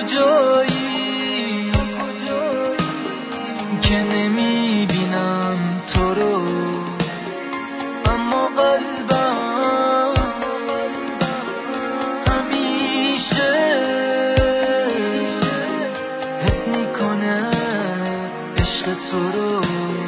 کجایی که نمیبینم تو رو، اما قلبم همیشه حس میکنه عشق تو رو.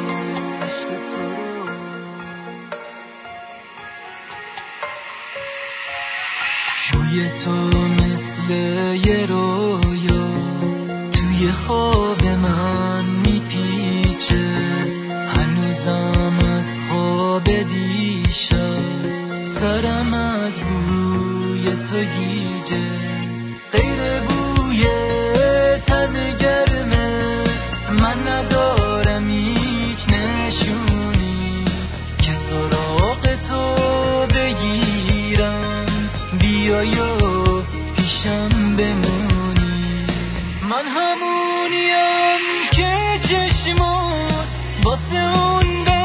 بوی تو مثل یه رویا توی خواب من میپیچه، هنوزم از خواب دیشب سرم از بوی تو گیجه. غیر بوی تن گرمت من ندارم هیچ نشونی که سراغ تو بگیرم، بیایا پیشم بمونی. من همونیم که چشمات واسه اون به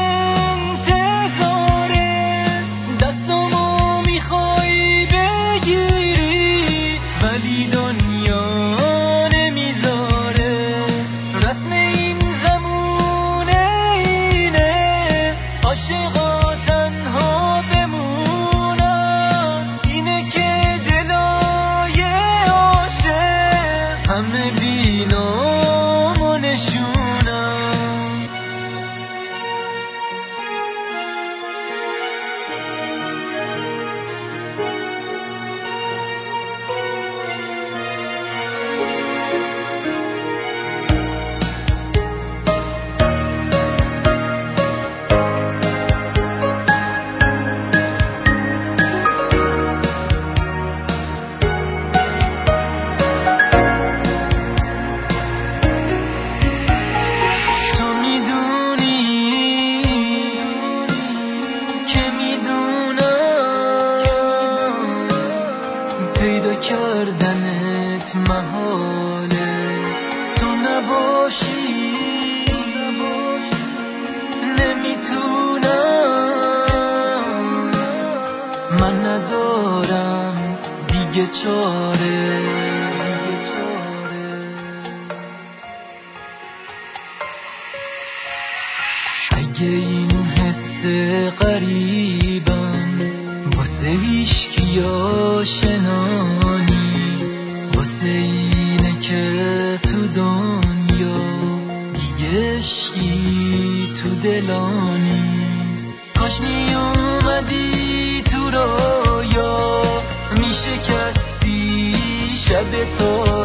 انتظاره، دستامو میخوای بگیری ولی دنیا نمیذاره. رسم این زمونه اینه عاشقا تنها بمونن، اینه که دلای عاشق همه بینام و نشونم. پیدا کردنت محاله، تو نباشی نمیتونم، من ندارم دیگه چاره. اگه این حس غریبم واسه هیچکی آشنا نیست، واسه اینه که تو دنیا دیگه عشقی تو دلا نیست. کاش میومدی تو رویا میشکستی شب تو